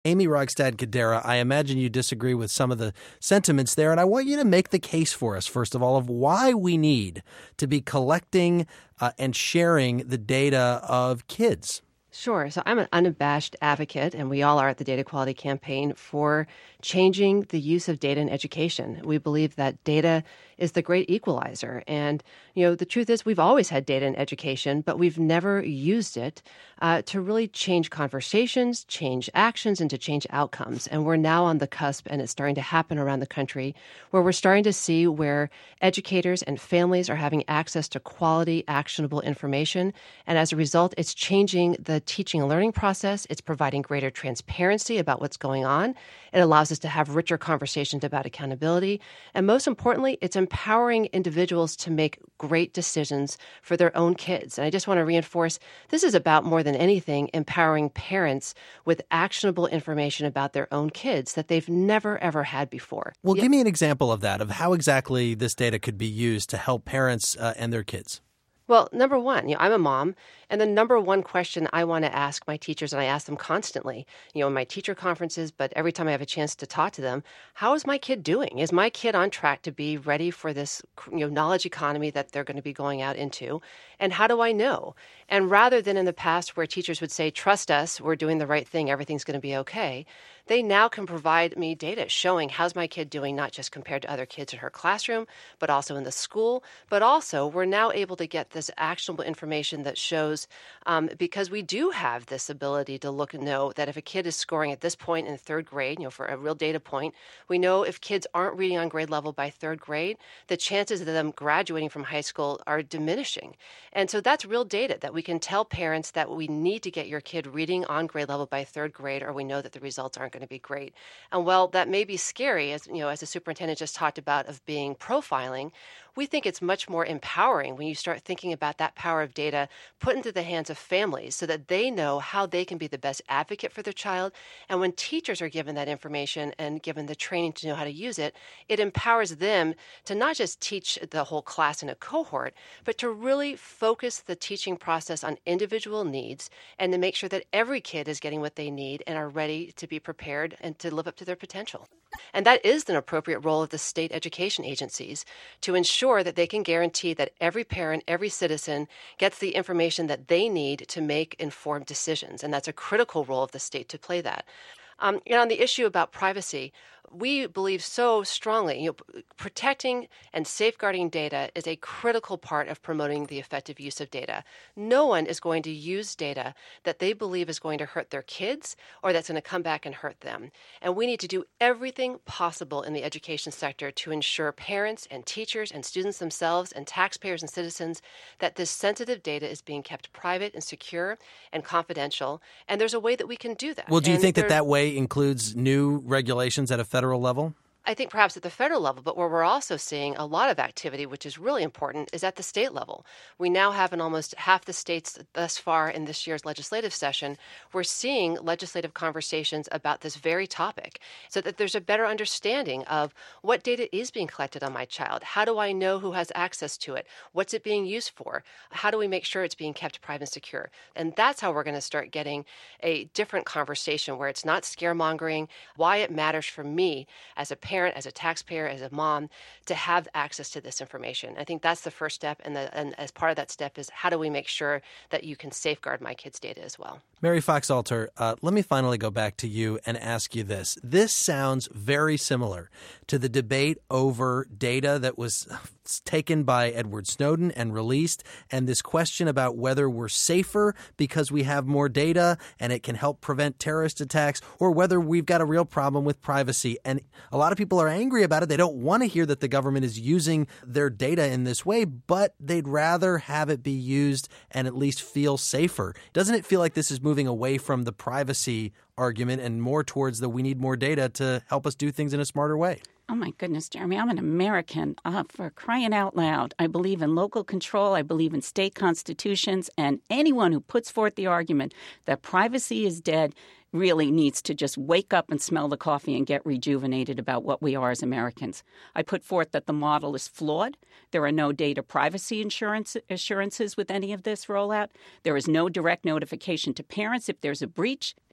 Amy Rogstad-Gadara, I imagine you disagree with some of the sentiments there, and I want you to make the case for us, first of all, of why we need to be collecting and sharing the data of kids. Sure. So I'm an unabashed advocate, and we all are at the Data Quality Campaign, for changing the use of data in education. We believe that data is the great equalizer. And, the truth is we've always had data in education, but we've never used it to really change conversations, change actions, and to change outcomes. And we're now on the cusp, and it's starting to happen around the country, where we're starting to see where educators and families are having access to quality, actionable information. And as a result, it's changing the teaching and learning process. It's providing greater transparency about what's going on. It allows us to have richer conversations about accountability. And most importantly, it's empowering individuals to make great decisions for their own kids. And I just want to reinforce, this is about more than anything, empowering parents with actionable information about their own kids that they've never, ever had before. Well, give me an example of that, of how exactly this data could be used to help parents and their kids. Well, number one, I'm a mom, and the number one question I want to ask my teachers, and I ask them constantly, in my teacher conferences, but every time I have a chance to talk to them, how is my kid doing? Is my kid on track to be ready for this, knowledge economy that they're going to be going out into? And how do I know? And rather than in the past where teachers would say, trust us, we're doing the right thing, everything's going to be okay, they now can provide me data showing how's my kid doing, not just compared to other kids in her classroom, but also in the school. But also, we're now able to get this actionable information that shows, because we do have this ability to look and know that if a kid is scoring at this point in third grade, for a real data point, we know if kids aren't reading on grade level by third grade, the chances of them graduating from high school are diminishing. And so that's real data that we can tell parents that we need to get your kid reading on grade level by third grade, or we know that the results aren't going to be great. And while that may be scary, as the superintendent just talked about, of being profiling, we think it's much more empowering when you start thinking about that power of data put into the hands of families so that they know how they can be the best advocate for their child. And when teachers are given that information and given the training to know how to use it, it empowers them to not just teach the whole class in a cohort, but to really focus the teaching process on individual needs and to make sure that every kid is getting what they need and are ready to be prepared and to live up to their potential. And that is an appropriate role of the state education agencies, to ensure that they can guarantee that every parent, every citizen gets the information that they need to make informed decisions. And that's a critical role of the state to play that. On the issue about privacy, we believe so strongly, protecting and safeguarding data is a critical part of promoting the effective use of data. No one is going to use data that they believe is going to hurt their kids or that's going to come back and hurt them. And we need to do everything possible in the education sector to ensure parents and teachers and students themselves and taxpayers and citizens that this sensitive data is being kept private and secure and confidential. And there's a way that we can do that. Well, do you think that way includes new regulations at a federal level? I think perhaps at the federal level, but where we're also seeing a lot of activity, which is really important, is at the state level. We now have in almost half the states thus far in this year's legislative session, we're seeing legislative conversations about this very topic so that there's a better understanding of what data is being collected on my child. How do I know who has access to it? What's it being used for? How do we make sure it's being kept private and secure? And that's how we're going to start getting a different conversation where it's not scaremongering, why it matters for me as a parent, as a taxpayer, as a mom, to have access to this information. I think that's the first step, and as part of that step is how do we make sure that you can safeguard my kids' data as well. Mary Foxalter, let me finally go back to you and ask you this. This sounds very similar to the debate over data that was taken by Edward Snowden and released, and this question about whether we're safer because we have more data and it can help prevent terrorist attacks, or whether we've got a real problem with privacy. And a lot of people are angry about it. They don't want to hear that the government is using their data in this way, but they'd rather have it be used and at least feel safer. Doesn't it feel like this is moving away from the privacy argument and more towards the we need more data to help us do things in a smarter way? Oh, my goodness, Jeremy, I'm an American. For crying out loud. I believe in local control. I believe in state constitutions. And anyone who puts forth the argument that privacy is dead really needs to just wake up and smell the coffee and get rejuvenated about what we are as Americans. I put forth that the model is flawed. There are no data privacy assurances with any of this rollout. There is no direct notification to parents if there's a breach.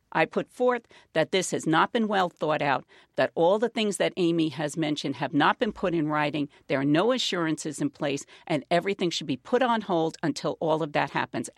I put forth that this has not been well thought out, that all the things that Amy has mentioned have not been put in writing, there are no assurances in place, and everything should be put on hold until all of that happens.